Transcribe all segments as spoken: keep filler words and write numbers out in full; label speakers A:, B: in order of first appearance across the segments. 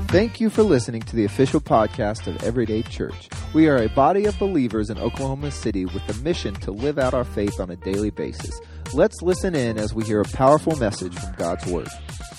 A: Thank you for listening to the official podcast of Everyday Church. We are a body of believers in Oklahoma City with the mission to live out our faith on a daily basis. Let's listen in as we hear a powerful message from God's Word.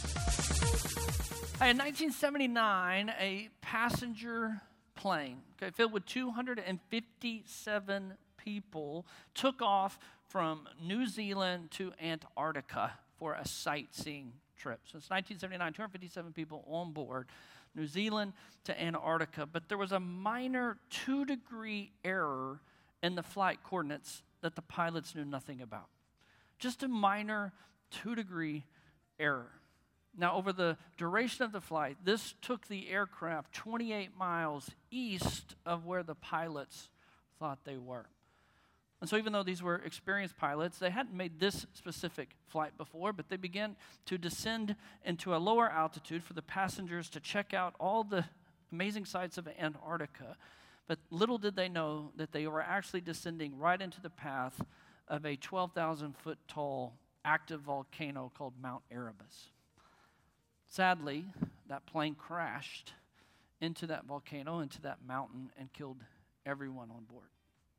B: In nineteen seventy-nine, a passenger plane, okay, filled with two hundred fifty-seven people, took off from New Zealand to Antarctica for a sightseeing trip. So it's nineteen seventy-nine, two hundred fifty-seven people on board, New Zealand to Antarctica. But there was a minor two-degree error in the flight coordinates that the pilots knew nothing about. Just a minor two-degree error. Now, over the duration of the flight, this took the aircraft twenty-eight miles east of where the pilots thought they were. And so even though these were experienced pilots, they hadn't made this specific flight before, but they began to descend into a lower altitude for the passengers to check out all the amazing sights of Antarctica. But little did they know that they were actually descending right into the path of a twelve thousand foot tall active volcano called Mount Erebus. Sadly, that plane crashed into that volcano, into that mountain, and killed everyone on board.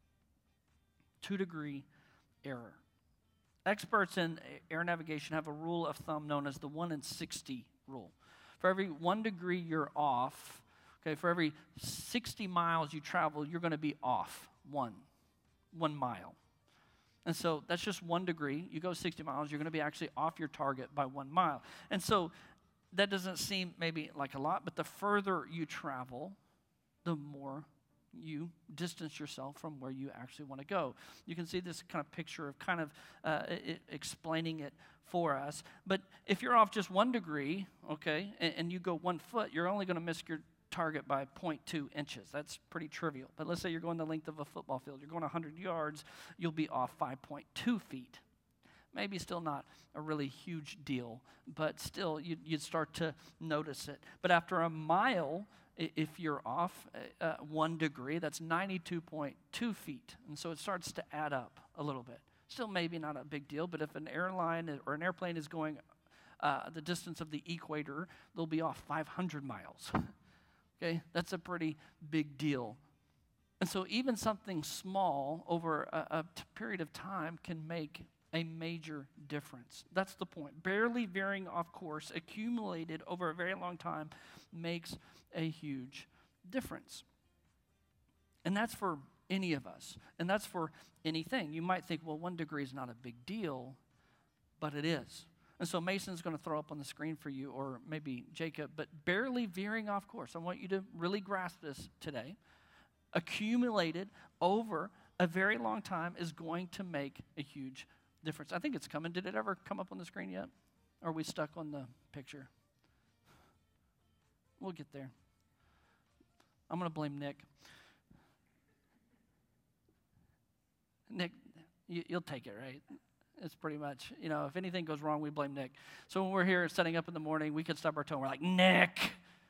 B: Two-degree error. Experts in air navigation have a rule of thumb known as the one in sixty rule. For every one degree you're off, okay, for every sixty miles you travel, you're going to be off one, one mile. And so that's just one degree. You go sixty miles, you're going to be actually off your target by one mile. And so that doesn't seem maybe like a lot, but the further you travel, the more you distance yourself from where you actually want to go. You can see this kind of picture of kind of uh, it, explaining it for us. But if you're off just one degree, okay, and, and you go one foot, you're only going to miss your target by zero point two inches. That's pretty trivial. But let's say you're going the length of a football field. You're going one hundred yards, you'll be off five point two feet. Maybe still not a really huge deal, but still you'd, you'd start to notice it. But after a mile, if you're off uh, one degree, that's ninety-two point two feet. And so it starts to add up a little bit. Still maybe not a big deal, but if an airline or an airplane is going uh, the distance of the equator, they'll be off five hundred miles. Okay, that's a pretty big deal. And so even something small over a, a t- period of time can make a major difference. That's the point. Barely veering off course, accumulated over a very long time, makes a huge difference. And that's for any of us. And that's for anything. You might think, well, one degree is not a big deal, but it is. And so Mason's going to throw up on the screen for you, or maybe Jacob, but barely veering off course. I want you to really grasp this today. Accumulated over a very long time is going to make a huge difference. I think it's coming. Did it ever come up on the screen yet? Or are we stuck on the picture? We'll get there. I'm going to blame Nick. Nick, you, you'll take it, right? It's pretty much, you know, if anything goes wrong, we blame Nick. So when we're here setting up in the morning, we could stub our toe and we're like, Nick!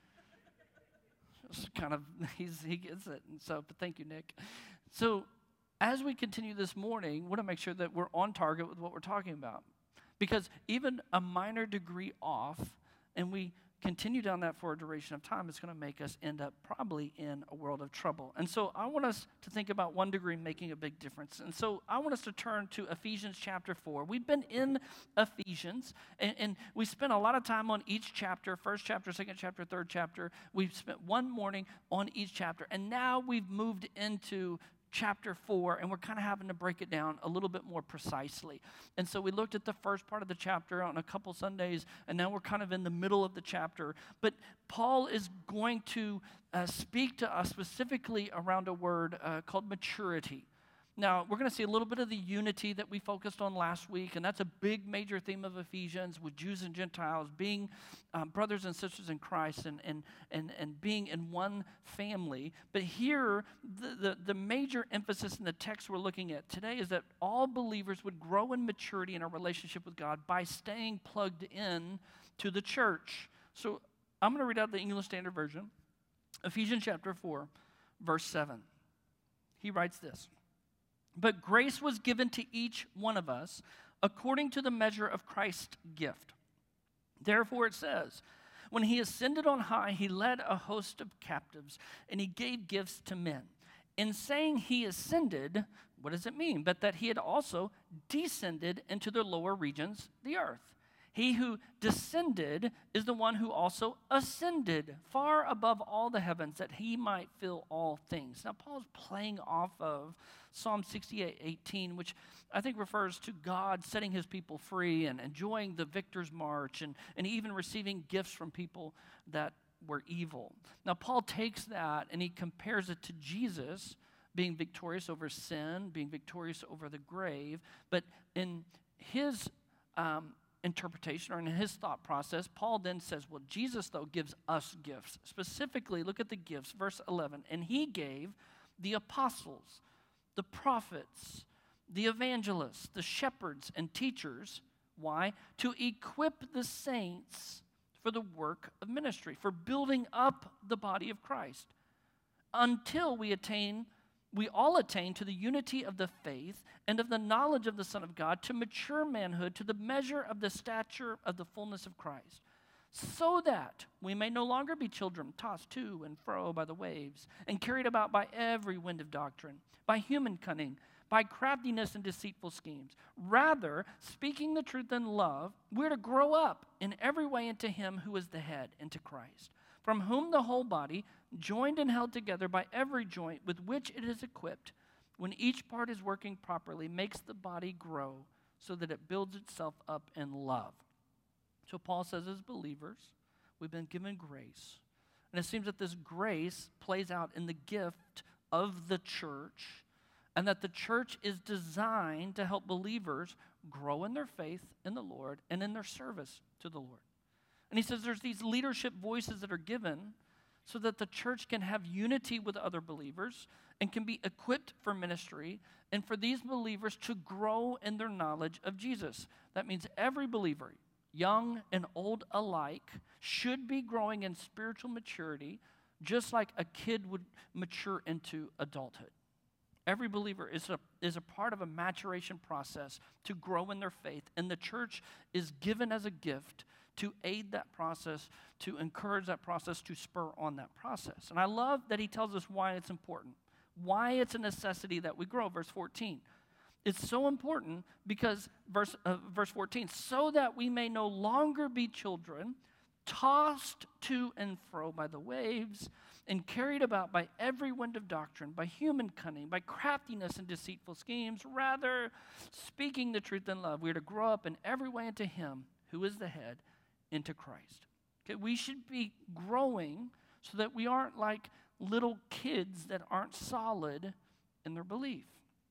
B: It's kind of, he's, he gets it. And so, but thank you, Nick. So as we continue this morning, we want to make sure that we're on target with what we're talking about. Because even a minor degree off, and we continue down that for a duration of time, it's going to make us end up probably in a world of trouble. And so I want us to think about one degree making a big difference. And so I want us to turn to Ephesians chapter four. We've been in Ephesians, and, and we spent a lot of time on each chapter, first chapter, second chapter, third chapter. We've spent one morning on each chapter, and now we've moved into chapter four, and we're kind of having to break it down a little bit more precisely. And so we looked at the first part of the chapter on a couple Sundays, and now we're kind of in the middle of the chapter. But Paul is going to uh, speak to us specifically around a word uh, called maturity. Now, we're going to see a little bit of the unity that we focused on last week, and that's a big major theme of Ephesians, with Jews and Gentiles being um, brothers and sisters in Christ and, and, and, and being in one family. But here, the, the, the major emphasis in the text we're looking at today is that all believers would grow in maturity in our relationship with God by staying plugged in to the church. So I'm going to read out the English Standard Version, Ephesians chapter four, verse seven. He writes this. But grace was given to each one of us according to the measure of Christ's gift. Therefore it says, When he ascended on high, he led a host of captives, and he gave gifts to men. In saying he ascended, what does it mean? But that he had also descended into the lower regions, the earth. He who descended is the one who also ascended far above all the heavens, that he might fill all things. Now, Paul's playing off of Psalm sixty-eight eighteen, which I think refers to God setting his people free and enjoying the victor's march and, and even receiving gifts from people that were evil. Now, Paul takes that and he compares it to Jesus being victorious over sin, being victorious over the grave. But in his um, interpretation or in his thought process, Paul then says, well, Jesus, though, gives us gifts. Specifically, look at the gifts, verse eleven. And he gave the apostles, the prophets, the evangelists, the shepherds, and teachers. Why? To equip the saints for the work of ministry, for building up the body of Christ, until we attain, we all attain to the unity of the faith and of the knowledge of the Son of God, to mature manhood, to the measure of the stature of the fullness of Christ, so that we may no longer be children tossed to and fro by the waves and carried about by every wind of doctrine, by human cunning, by craftiness and deceitful schemes. Rather, speaking the truth in love, we're to grow up in every way into him who is the head, into Christ, from whom the whole body, joined and held together by every joint with which it is equipped, when each part is working properly, makes the body grow so that it builds itself up in love. So Paul says, as believers, we've been given grace. And it seems that this grace plays out in the gift of the church, and that the church is designed to help believers grow in their faith in the Lord and in their service to the Lord. And he says there's these leadership voices that are given so that the church can have unity with other believers and can be equipped for ministry, and for these believers to grow in their knowledge of Jesus. That means every believer, young and old alike, should be growing in spiritual maturity just like a kid would mature into adulthood. Every believer is a, is a part of a maturation process to grow in their faith, and the church is given as a gift to aid that process, to encourage that process, to spur on that process. And I love that he tells us why it's important, why it's a necessity that we grow. Verse fourteen. It's so important because, verse, uh, verse fourteen, so that we may no longer be children, tossed to and fro by the waves, and carried about by every wind of doctrine, by human cunning, by craftiness and deceitful schemes. Rather, speaking the truth in love, we are to grow up in every way into him who is the head, into Christ. Okay, we should be growing so that we aren't like little kids that aren't solid in their belief.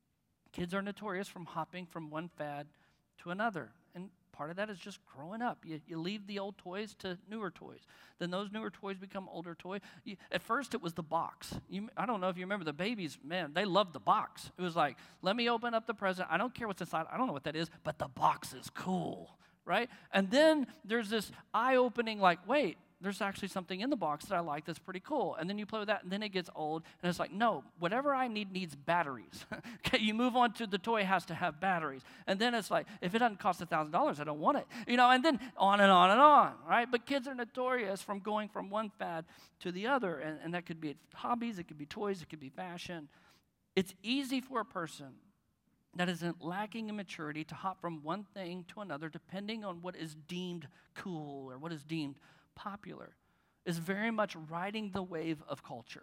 B: Kids are notorious from hopping from one fad to another. And part of that is just growing up. You, you leave the old toys to newer toys. Then those newer toys become older toys. You, at first, it was the box. You, I don't know if you remember the babies. Man, they loved the box. It was like, let me open up the present. I don't care what's inside. I don't know what that is, but the box is cool, right? And then there's this eye-opening, like, wait, there's actually something in the box that I like that's pretty cool. And then you play with that, and then it gets old, and it's like, no, whatever I need needs batteries. Okay, you move on to the toy has to have batteries. And then it's like, if it doesn't cost one thousand dollars, I don't want it. You know, and then on and on and on, right? But kids are notorious from going from one fad to the other, and, and that could be hobbies, it could be toys, it could be fashion. It's easy for a person that isn't lacking in maturity to hop from one thing to another depending on what is deemed cool or what is deemed popular. Is very much riding the wave of culture,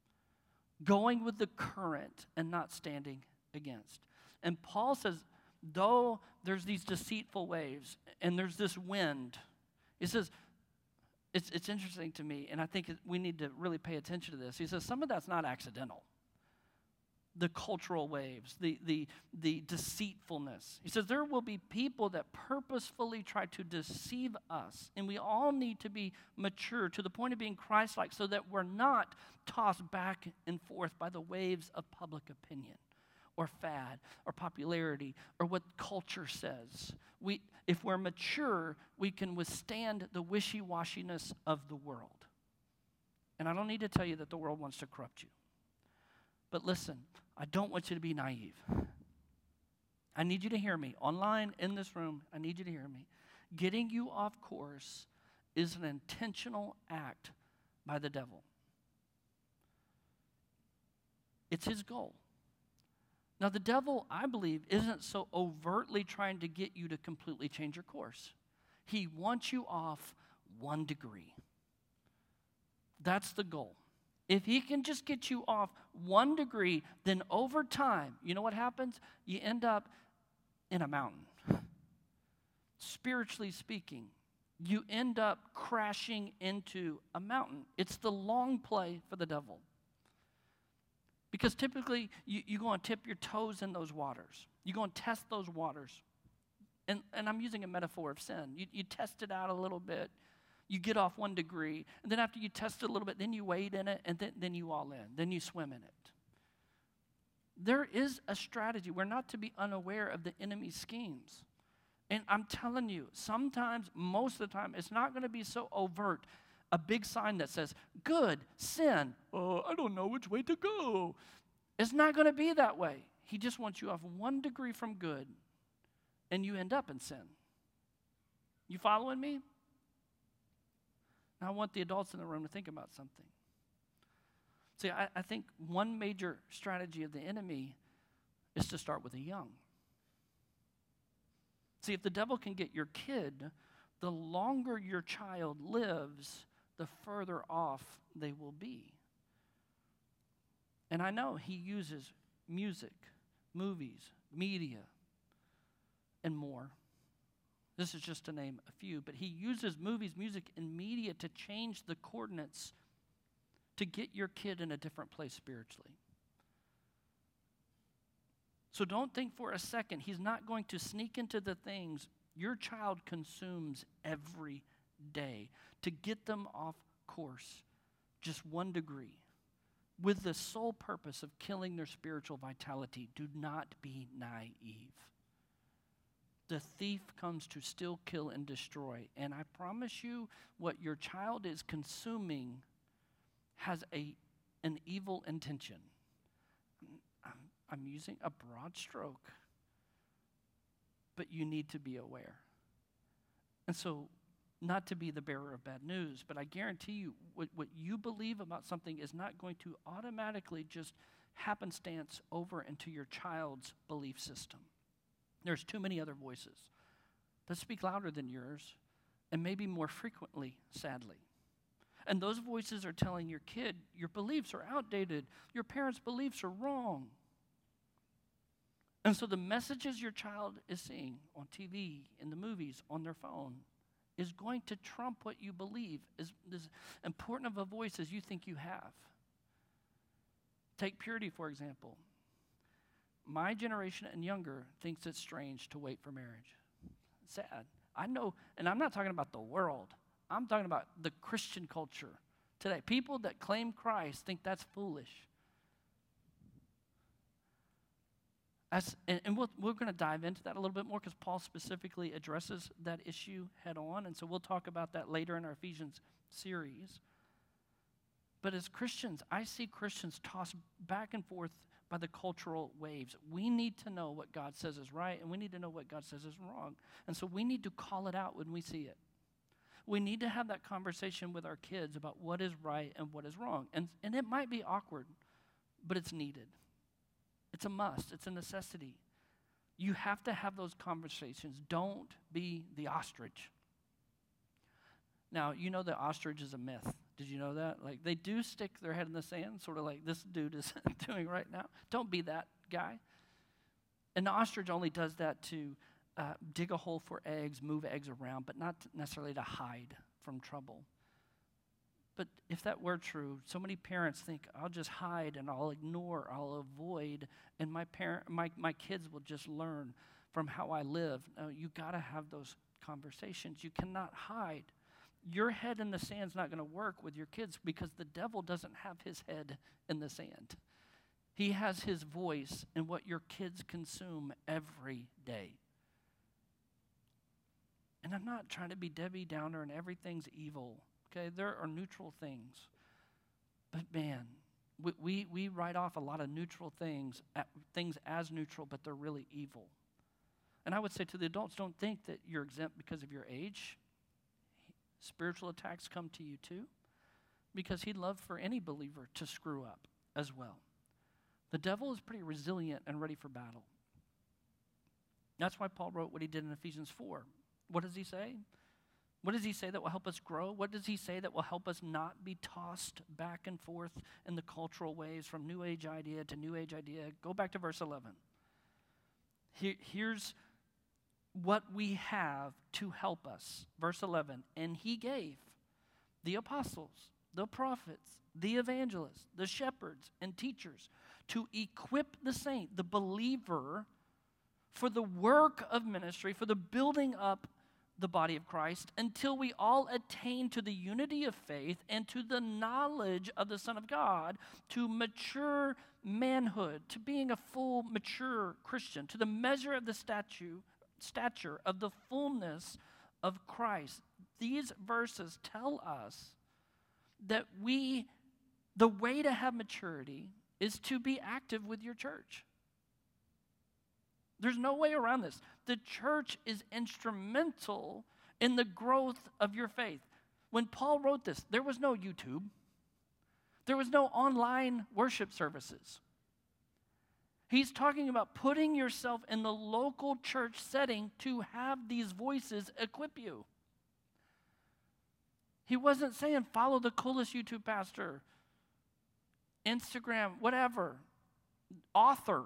B: going with the current and not standing against. And Paul says, though there's these deceitful waves and there's this wind, he says, it's, it's interesting to me, and I think we need to really pay attention to this. He says, some of that's not accidental. The cultural waves, the, the, the deceitfulness. He says there will be people that purposefully try to deceive us, and we all need to be mature to the point of being Christ-like so that we're not tossed back and forth by the waves of public opinion or fad or popularity or what culture says. We, if we're mature, we can withstand the wishy-washiness of the world. And I don't need to tell you that the world wants to corrupt you. But listen, I don't want you to be naive. I need you to hear me. Online, in this room, I need you to hear me. Getting you off course is an intentional act by the devil. It's his goal. Now, the devil, I believe, isn't so overtly trying to get you to completely change your course. He wants you off one degree. That's the goal. If he can just get you off one degree, then over time, you know what happens? You end up in a mountain. Spiritually speaking, you end up crashing into a mountain. It's the long play for the devil. Because typically, you, you go and tip your toes in those waters. You go and test those waters. And, and I'm using a metaphor of sin. You, you test it out a little bit. You get off one degree. And then after you test it a little bit, then you wade in it, and then, then you all in. Then you swim in it. There is a strategy. We're not to be unaware of the enemy's schemes. And I'm telling you, sometimes, most of the time, it's not going to be so overt. A big sign that says, good, sin. Oh, I don't know which way to go. It's not going to be that way. He just wants you off one degree from good, and you end up in sin. You following me? Now, I want the adults in the room to think about something. See, I, I think one major strategy of the enemy is to start with the young. See, if the devil can get your kid, the longer your child lives, the further off they will be. And I know he uses music, movies, media, and more. This is just to name a few, but he uses movies, music, and media to change the coordinates to get your kid in a different place spiritually. So don't think for a second he's not going to sneak into the things your child consumes every day to get them off course just one degree with the sole purpose of killing their spiritual vitality. Do not be naive. The thief comes to steal, kill, and destroy. And I promise you, what your child is consuming has a an evil intention. I'm, I'm using a broad stroke, but you need to be aware. And so, not to be the bearer of bad news, but I guarantee you, what, what you believe about something is not going to automatically just happenstance over into your child's belief system. There's too many other voices that speak louder than yours, and maybe more frequently, sadly. And those voices are telling your kid, your beliefs are outdated, your parents' beliefs are wrong. And so the messages your child is seeing on T V, in the movies, on their phone, is going to trump what you believe, is as important of a voice as you think you have. Take purity, for example. My generation and younger thinks it's strange to wait for marriage. Sad. I know, and I'm not talking about the world. I'm talking about the Christian culture today. People that claim Christ think that's foolish. As, and and we'll, we're going to dive into that a little bit more because Paul specifically addresses that issue head on. And so we'll talk about that later in our Ephesians series. But as Christians, I see Christians tossed back and forth by the cultural waves. We need to know what God says is right, and we need to know what God says is wrong. And so we need to call it out when we see it. We need to have that conversation with our kids about what is right and what is wrong. And, and it might be awkward, but it's needed. It's a must. It's a necessity. You have to have those conversations. Don't be the ostrich. Now, you know that ostrich is a myth. Did you know that? Like, they do stick their head in the sand, sort of like this dude is doing right now. Don't be that guy. And the ostrich only does that to uh, dig a hole for eggs, move eggs around, but not necessarily to hide from trouble. But if that were true, so many parents think, I'll just hide and I'll ignore, I'll avoid, and my parent, my, my kids will just learn from how I live. No, you got to have those conversations. You cannot hide. Your head in the sand's not going to work with your kids because the devil doesn't have his head in the sand. He has his voice in what your kids consume every day. And I'm not trying to be Debbie Downer and everything's evil. Okay, there are neutral things. But man, we, we, we write off a lot of neutral things, things as neutral, but they're really evil. And I would say to the adults, don't think that you're exempt because of your age. Spiritual attacks come to you too, because he'd love for any believer to screw up as well. The devil is pretty resilient and ready for battle. That's why Paul wrote what he did in Ephesians four. What does he say? What does he say that will help us grow? What does he say that will help us not be tossed back and forth in the cultural waves from New Age idea to New Age idea? Go back to verse eleven. Here, here's what we have to help us. Verse eleven, and he gave the apostles, the prophets, the evangelists, the shepherds, and teachers to equip the saint, the believer, for the work of ministry, for the building up the body of Christ, until we all attain to the unity of faith and to the knowledge of the Son of God, to mature manhood, to being a full, mature Christian, to the measure of the statue, stature of the fullness of Christ. These verses tell us that we, the way to have maturity is to be active with your church. There's no way around this. The church is instrumental in the growth of your faith. When Paul wrote this, there was no YouTube. There was no online worship services. He's talking about putting yourself in the local church setting to have these voices equip you. He wasn't saying follow the coolest YouTube pastor, Instagram, whatever, author.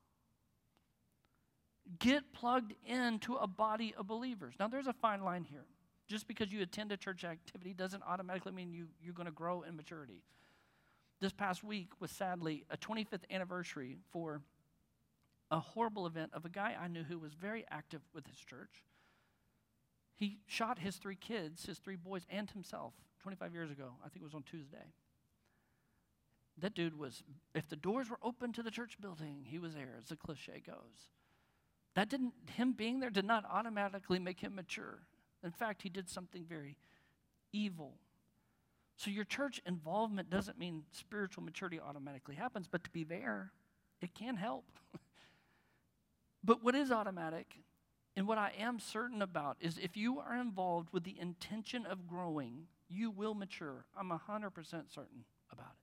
B: Get plugged into a body of believers. Now, there's a fine line here. Just because you attend a church activity doesn't automatically mean you, you're going to grow in maturity. This past week was sadly a twenty-fifth anniversary for a horrible event of a guy I knew who was very active with his church. He shot his three kids, his three boys, and himself twenty-five years ago. I think it was on Tuesday. That dude was, if the doors were open to the church building, he was there, as the cliche goes. That didn't, him being there did not automatically make him mature. In fact, he did something very evil. So your church involvement doesn't mean spiritual maturity automatically happens, but to be there, it can help. But what is automatic, and what I am certain about, is if you are involved with the intention of growing, you will mature. I'm one hundred percent certain about it.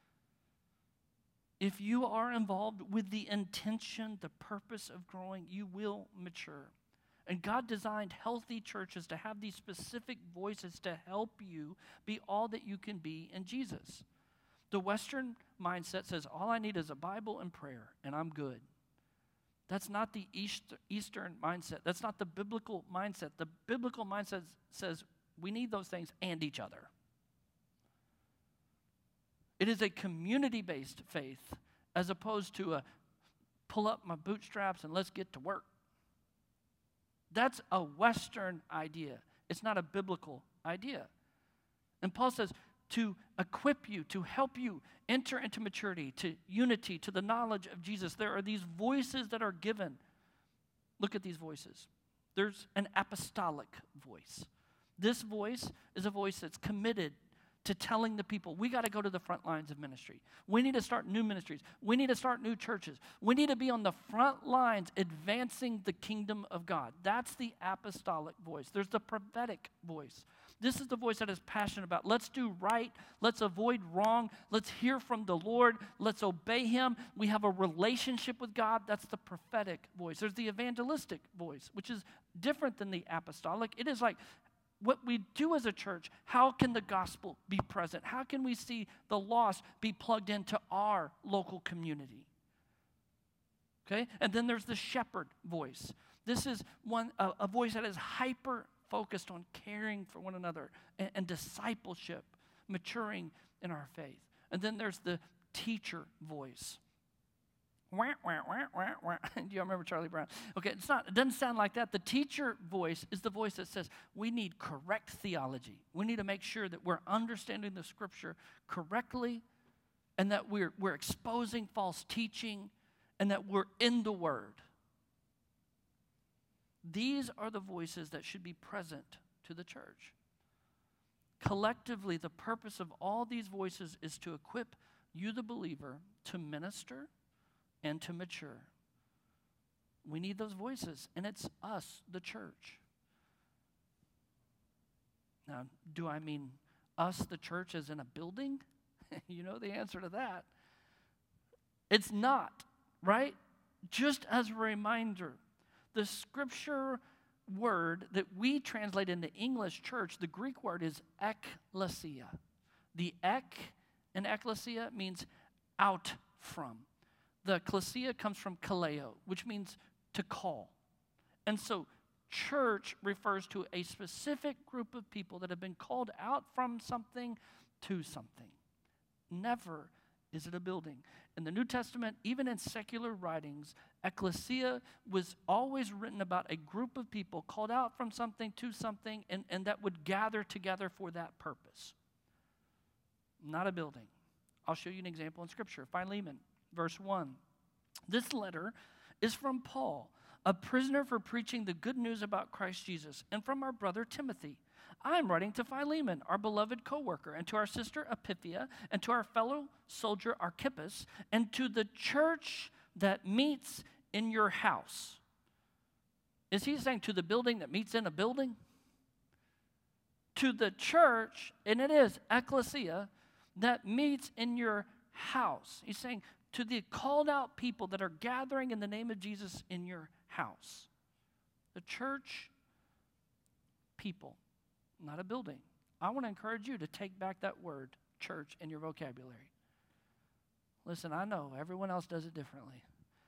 B: If you are involved with the intention, the purpose of growing, you will mature. And God designed healthy churches to have these specific voices to help you be all that you can be in Jesus. The Western mindset says, all I need is a Bible and prayer, and I'm good. That's not the East, Eastern mindset. That's not the biblical mindset. The biblical mindset says we need those things and each other. It is a community-based faith as opposed to a pull up my bootstraps and let's get to work. That's a Western idea. It's not a biblical idea. And Paul says to equip you, to help you enter into maturity, to unity, to the knowledge of Jesus. There are these voices that are given. Look at these voices. There's an apostolic voice. This voice is a voice that's committed to telling the people, we got to go to the front lines of ministry. We need to start new ministries. We need to start new churches. We need to be on the front lines advancing the kingdom of God. That's the apostolic voice. There's the prophetic voice. This is the voice that is passionate about, let's do right, let's avoid wrong, let's hear from the Lord, let's obey him. We have a relationship with God. That's the prophetic voice. There's the evangelistic voice, which is different than the apostolic. It is like, what we do as a church, how can the gospel be present? How can we see the lost be plugged into our local community? Okay? And then there's the shepherd voice. This is one a, a voice that is hyper focused on caring for one another and, and discipleship, maturing in our faith. And then there's the teacher voice. Wah, wah, wah, wah, wah. Do you remember Charlie Brown? Okay, it's not, it doesn't sound like that. The teacher voice is the voice that says we need correct theology. We need to make sure that we're understanding the scripture correctly and that we're, we're exposing false teaching and that we're in the word. These are the voices that should be present to the church. Collectively, the purpose of all these voices is to equip you, the believer, to minister and to mature. We need those voices, and it's us, the church. Now, do I mean us, the church, as in a building? You know the answer to that. It's not, right? Just as a reminder, the scripture word that we translate into English church, the Greek word is ekklesia. The ek in ekklesia means out from. The klesia comes from kaleo, which means to call. And so church refers to a specific group of people that have been called out from something to something. Never is it a building. In the New Testament, even in secular writings, ecclesia was always written about a group of people called out from something to something and, and that would gather together for that purpose. Not a building. I'll show you an example in Scripture. Philemon, verse one. This letter is from Paul, a prisoner for preaching the good news about Christ Jesus, and from our brother Timothy. I am writing to Philemon, our beloved co-worker, and to our sister Apphia, and to our fellow soldier Archippus, and to the church that meets in your house. Is he saying to the building that meets in a building? To the church, and it is ecclesia, that meets in your house. He's saying to the called out people that are gathering in the name of Jesus in your house. The church people. Not a building. I want to encourage you to take back that word, church, in your vocabulary. Listen, I know everyone else does it differently.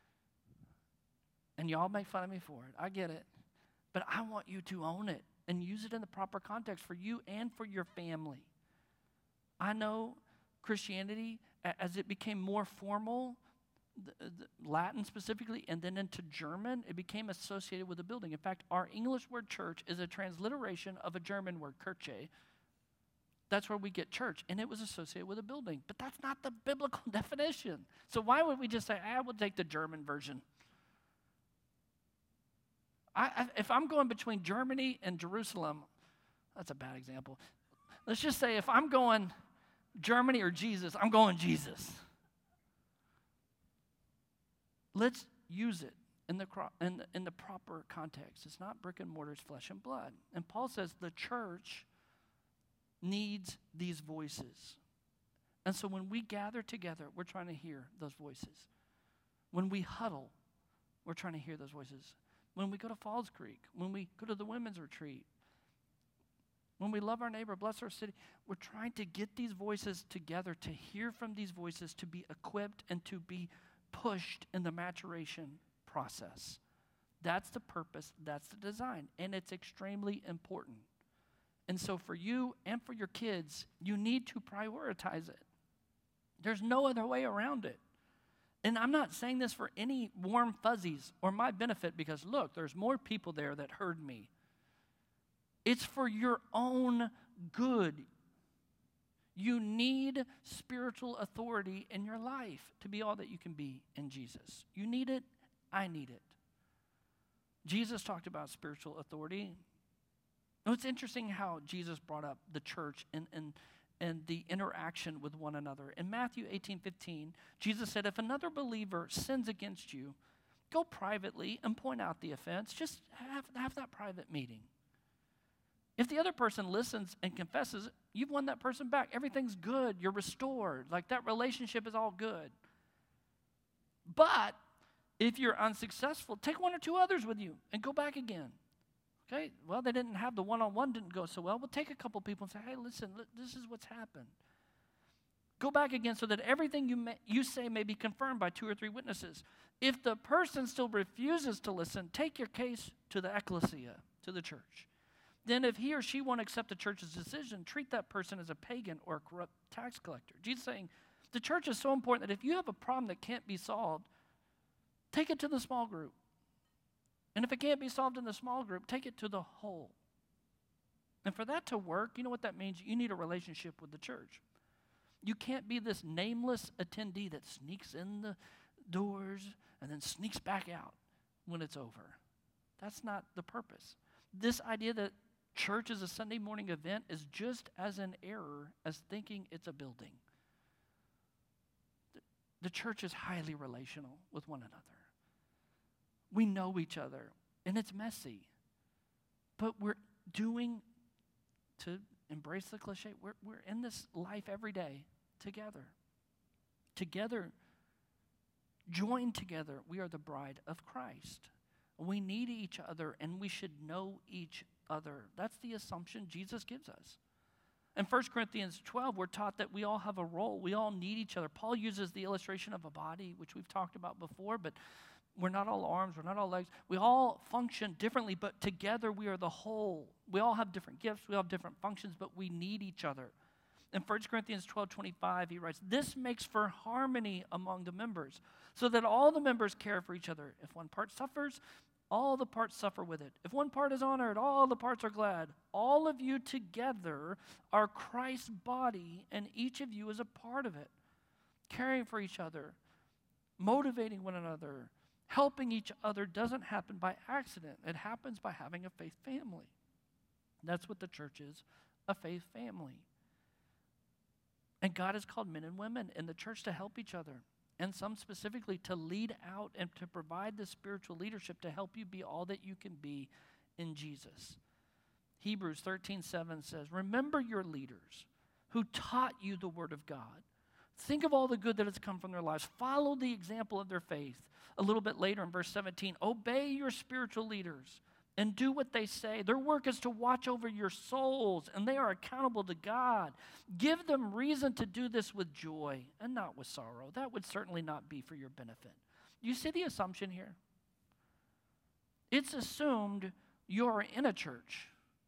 B: And y'all make fun of me for it. I get it. But I want you to own it and use it in the proper context for you and for your family. I know Christianity, as it became more formal, The, the Latin specifically, and then into German, it became associated with a building. In fact, our English word church is a transliteration of a German word, Kirche. That's where we get church, and it was associated with a building. But that's not the biblical definition. So why would we just say, I will take the German version? I, I, if I'm going between Germany and Jerusalem, that's a bad example. Let's just say if I'm going Germany or Jesus, I'm going Jesus. Let's use it in the, in the in the proper context. It's not brick and mortar, it's flesh and blood. And Paul says the church needs these voices. And so when we gather together, we're trying to hear those voices. When we huddle, we're trying to hear those voices. When we go to Falls Creek, when we go to the women's retreat, when we love our neighbor, bless our city, we're trying to get these voices together, to hear from these voices, to be equipped and to be pushed in the maturation process. That's the purpose, that's the design, and it's extremely important. And so for you and for your kids, you need to prioritize it. There's no other way around it. And I'm not saying this for any warm fuzzies or my benefit because, look, there's more people there that heard me. It's for your own good. You need spiritual authority in your life to be all that you can be in Jesus. You need it. I need it. Jesus talked about spiritual authority. Now, it's interesting how Jesus brought up the church and, and, and the interaction with one another. In Matthew eighteen fifteen, Jesus said, if another believer sins against you, go privately and point out the offense. Just have, have that private meeting. If the other person listens and confesses, you've won that person back. Everything's good. You're restored. Like that relationship is all good. But if you're unsuccessful, take one or two others with you and go back again. Okay? Well, they didn't have the one-on-one didn't go so well. We'll take a couple people and say, hey, listen, this is what's happened. Go back again so that everything you may, you say may be confirmed by two or three witnesses. If the person still refuses to listen, take your case to the ecclesia, to the church. Then if he or she won't accept the church's decision, treat that person as a pagan or a corrupt tax collector. Jesus is saying the church is so important that if you have a problem that can't be solved, take it to the small group. And if it can't be solved in the small group, take it to the whole. And for that to work, you know what that means? You need a relationship with the church. You can't be this nameless attendee that sneaks in the doors and then sneaks back out when it's over. That's not the purpose. This idea that church is a Sunday morning event is just as an error as thinking it's a building. The church is highly relational with one another. We know each other, and it's messy. But we're doing, to embrace the cliche. We're, we're in this life every day together. Together, joined together, we are the bride of Christ. We need each other, and we should know each other. That's the assumption Jesus gives us. In First Corinthians twelve, we're taught that we all have a role. We all need each other. Paul uses the illustration of a body, which we've talked about before, but we're not all arms, we're not all legs. We all function differently, but together we are the whole. We all have different gifts, we all have different functions, but we need each other. In First Corinthians twelve twenty-five, he writes, "This makes for harmony among the members, so that all the members care for each other. If one part suffers, all the parts suffer with it. If one part is honored, all the parts are glad. All of you together are Christ's body, and each of you is a part of it. Caring for each other, motivating one another, helping each other doesn't happen by accident. It happens by having a faith family." That's what the church is, a faith family. And God has called men and women in the church to help each other, and some specifically to lead out and to provide the spiritual leadership to help you be all that you can be in Jesus. Hebrews thirteen seven says, "Remember your leaders who taught you the word of God. Think of all the good that has come from their lives. Follow the example of their faith." A little bit later in verse seventeen, "Obey your spiritual leaders and do what they say. Their work is to watch over your souls, and they are accountable to God. Give them reason to do this with joy and not with sorrow." That would certainly not be for your benefit. You see the assumption here? It's assumed you're in a church,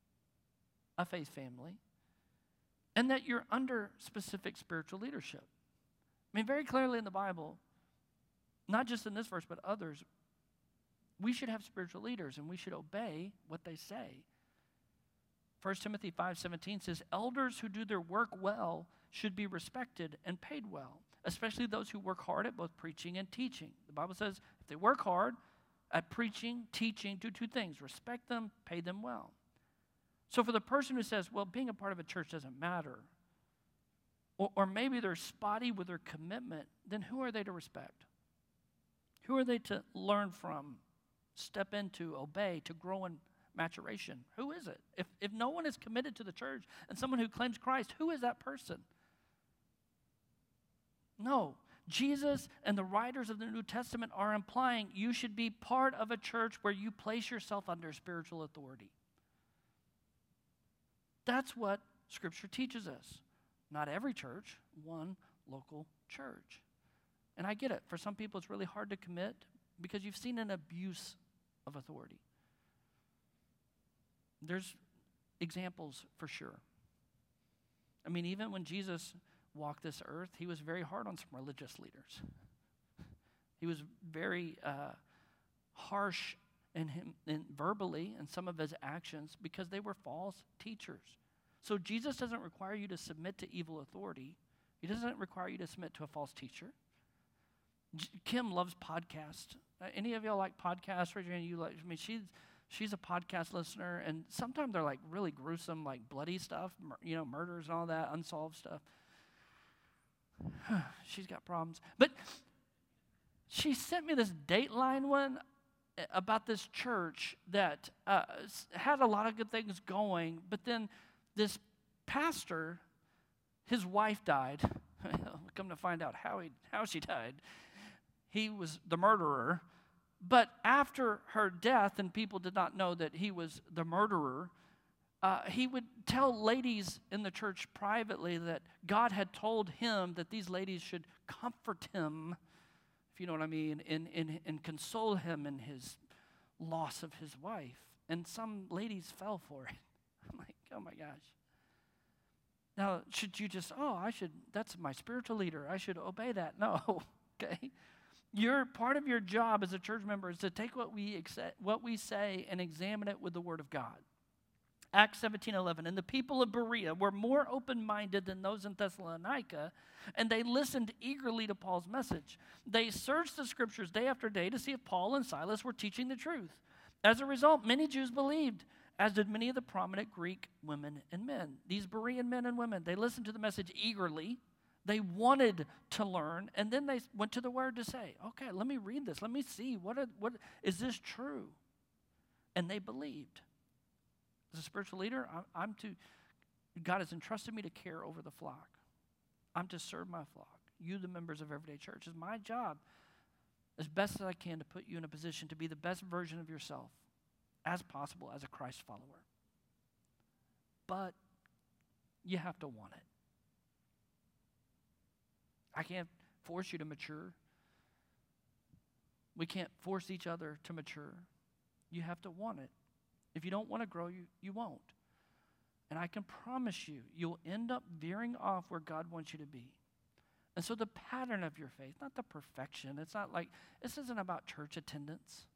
B: a faith family, and that you're under specific spiritual leadership. I mean, very clearly in the Bible, not just in this verse, but others, we should have spiritual leaders, and we should obey what they say. First Timothy five seventeen says, "Elders who do their work well should be respected and paid well, especially those who work hard at both preaching and teaching." The Bible says if they work hard at preaching, teaching, do two things: respect them, pay them well. So for the person who says, well, being a part of a church doesn't matter, or, or maybe they're spotty with their commitment, then who are they to respect? Who are they to learn from, step into, obey, to grow in maturation? Who is it? If, if no one is committed to the church and someone who claims Christ, who is that person? No. Jesus and the writers of the New Testament are implying you should be part of a church where you place yourself under spiritual authority. That's what Scripture teaches us. Not every church, one local church. And I get it. For some people, it's really hard to commit because you've seen an abuse of authority. There's examples for sure. I mean, even when Jesus walked this earth, he was very hard on some religious leaders. He was very uh, harsh in him, in verbally in some of his actions because they were false teachers. So Jesus doesn't require you to submit to evil authority. He doesn't require you to submit to a false teacher. J- Kim loves podcasts. Uh, any of y'all like podcasts? Raise your hand. You like? I mean, she's she's a podcast listener, and sometimes they're like really gruesome, like bloody stuff, mur- you know, murders and all that, unsolved stuff. She's got problems, but she sent me this Dateline one about this church that uh, had a lot of good things going, but then this pastor, his wife died. Come to find out how he how she died. He was the murderer. But after her death, and people did not know that he was the murderer, uh, he would tell ladies in the church privately that God had told him that these ladies should comfort him, if you know what I mean, and, and, and console him in his loss of his wife. And some ladies fell for it. I'm like, oh my gosh. Now, should you just, oh, I should, that's my spiritual leader, I should obey that? No, okay? Your part of your job as a church member is to take what we accept, what we say and examine it with the Word of God. Acts seventeen eleven, and the people of Berea were more open-minded than those in Thessalonica, and they listened eagerly to Paul's message. They searched the Scriptures day after day to see if Paul and Silas were teaching the truth. As a result, many Jews believed, as did many of the prominent Greek women and men. These Berean men and women, they listened to the message eagerly. They wanted to learn, and then they went to the Word to say, okay, let me read this. Let me see. What, are, what is this true? And they believed. As a spiritual leader, I'm, I'm to God has entrusted me to care over the flock. I'm to serve my flock. You, the members of Everyday Church, it's my job as best as I can to put you in a position to be the best version of yourself as possible as a Christ follower. But you have to want it. I can't force you to mature. We can't force each other to mature. You have to want it. If you don't want to grow, you, you won't. And I can promise you, you'll end up veering off where God wants you to be. And so the pattern of your faith, not the perfection. It's not like, this isn't about church attendance.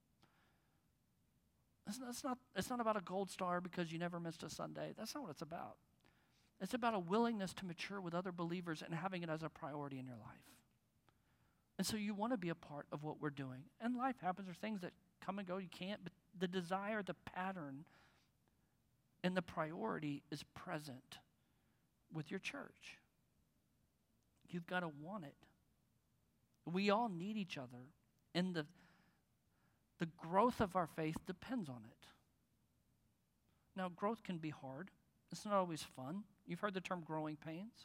B: It's not, it's not, it's not about a gold star because you never missed a Sunday. That's not what it's about. It's about a willingness to mature with other believers and having it as a priority in your life. And so you want to be a part of what we're doing. And life happens. There's things that come and go. You can't. But the desire, the pattern, and the priority is present with your church. You've got to want it. We all need each other. And the, the growth of our faith depends on it. Now, growth can be hard. It's not always fun. You've heard the term growing pains.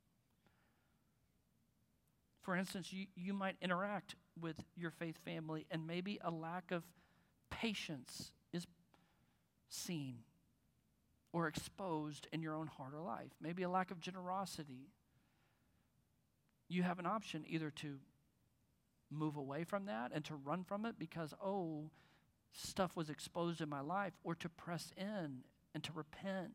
B: For instance, you, you might interact with your faith family and maybe a lack of patience is seen or exposed in your own heart or life. Maybe a lack of generosity. You have an option either to move away from that and to run from it because, oh, stuff was exposed in my life, or to press in and to repent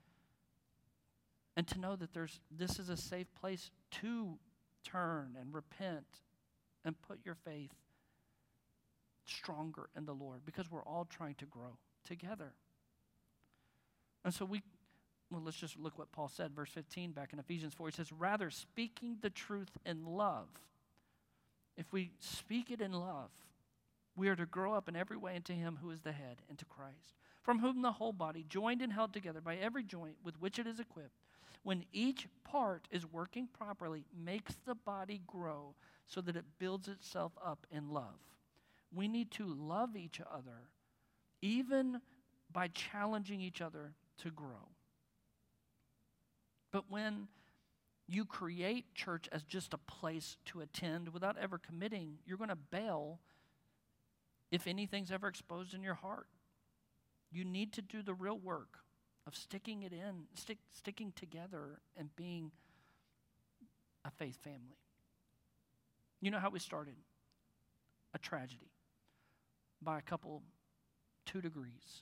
B: and to know that there's this is a safe place to turn and repent and put your faith stronger in the Lord, because we're all trying to grow together. And so we, well, let's just look what Paul said, verse fifteen back in Ephesians four. He says, rather speaking the truth in love. If we speak it in love, we are to grow up in every way into him who is the head, into Christ, from whom the whole body, joined and held together by every joint with which it is equipped, when each part is working properly, makes the body grow so that it builds itself up in love. We need to love each other, even by challenging each other to grow. But when you create church as just a place to attend without ever committing, you're going to bail if anything's ever exposed in your heart. You need to do the real work of sticking it in, stick, sticking together and being a faith family. You know how we started? A tragedy by a couple, two degrees.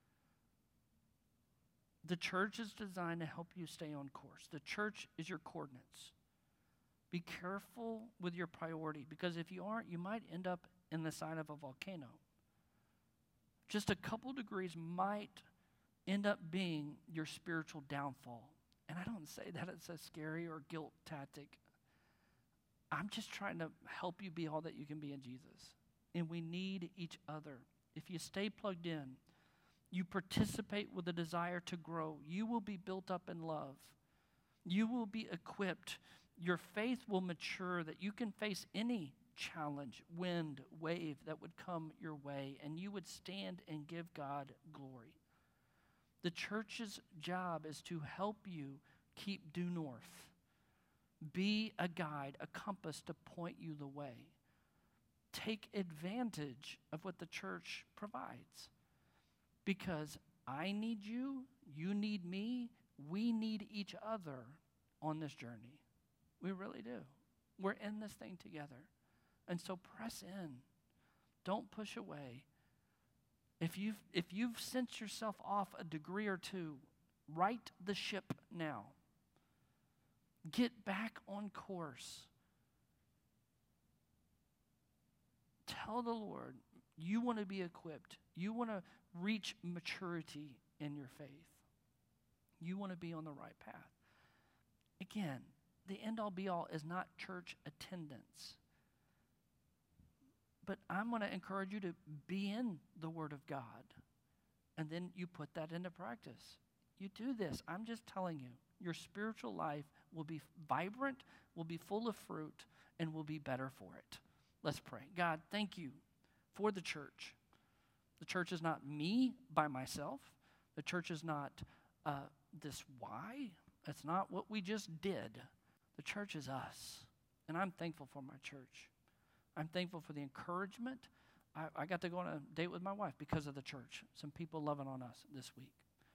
B: The church is designed to help you stay on course. The church is your coordinates. Be careful with your priority, because if you aren't, you might end up in the side of a volcano. Just a couple degrees might end up being your spiritual downfall. And I don't say that it's a scary or guilt tactic. I'm just trying to help you be all that you can be in Jesus. And we need each other. If you stay plugged in, you participate with a desire to grow, you will be built up in love. You will be equipped. Your faith will mature that you can face any challenge, wind, wave that would come your way, and you would stand and give God glory. The church's job is to help you keep due north. Be a guide, a compass to point you the way. Take advantage of what the church provides. Because I need you, you need me, we need each other on this journey. We really do. We're in this thing together. And so press in. Don't push away. If you've, if you've sent yourself off a degree or two, right the ship now. Get back on course. Tell the Lord you want to be equipped. You want to reach maturity in your faith. You want to be on the right path. Again, the end-all be-all is not church attendance. But I'm going to encourage you to be in the Word of God, and then you put that into practice. You do this. I'm just telling you, your spiritual life will be vibrant, will be full of fruit, and will be better for it. Let's pray. God, thank you for the church. The church is not me by myself. The church is not uh, this why. It's not what we just did. The church is us. And I'm thankful for my church. I'm thankful for the encouragement. I, I got to go on a date with my wife because of the church. Some people loving on us this week.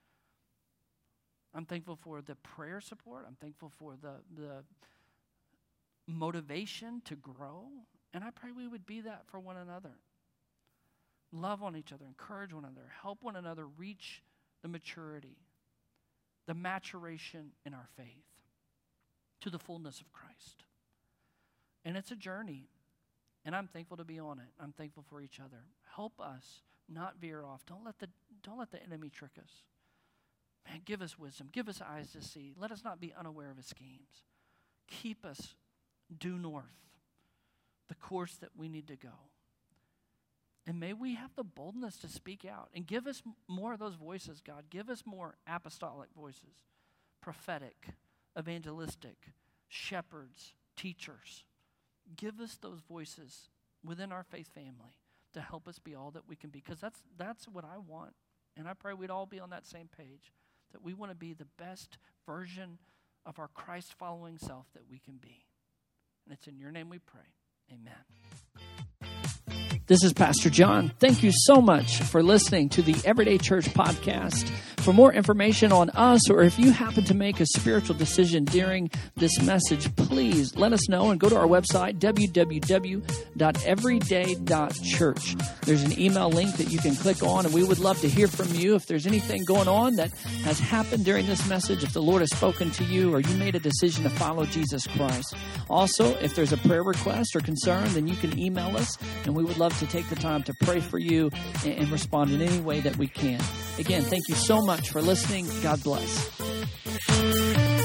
B: I'm thankful for the prayer support. I'm thankful for the, the motivation to grow. And I pray we would be that for one another. Love on each other, encourage one another, help one another reach the maturity, the maturation in our faith to the fullness of Christ. And it's a journey, and I'm thankful to be on it. I'm thankful for each other. Help us not veer off. Don't let the, don't let the enemy trick us. Man, give us wisdom. Give us eyes to see. Let us not be unaware of his schemes. Keep us due north, the course that we need to go. And may we have the boldness to speak out. And give us more of those voices, God. Give us more apostolic voices, prophetic, evangelistic, shepherds, teachers. Give us those voices within our faith family to help us be all that we can be. Because that's, that's what I want. And I pray we'd all be on that same page, that we want to be the best version of our Christ-following self that we can be. And it's in your name we pray. Amen. This is Pastor John. Thank you so much for listening to the Everyday Church podcast. For more information on us, or if you happen to make a spiritual decision during this message, please let us know and go to our website, w w w dot everyday dot church. There's an email link that you can click on, and we would love to hear from you. If there's anything going on that has happened during this message, if the Lord has spoken to you, or you made a decision to follow Jesus Christ. Also, if there's a prayer request or concern, then you can email us, and we would love to take the time to pray for you and, and respond in any way that we can. Again, thank you so much for listening. God bless.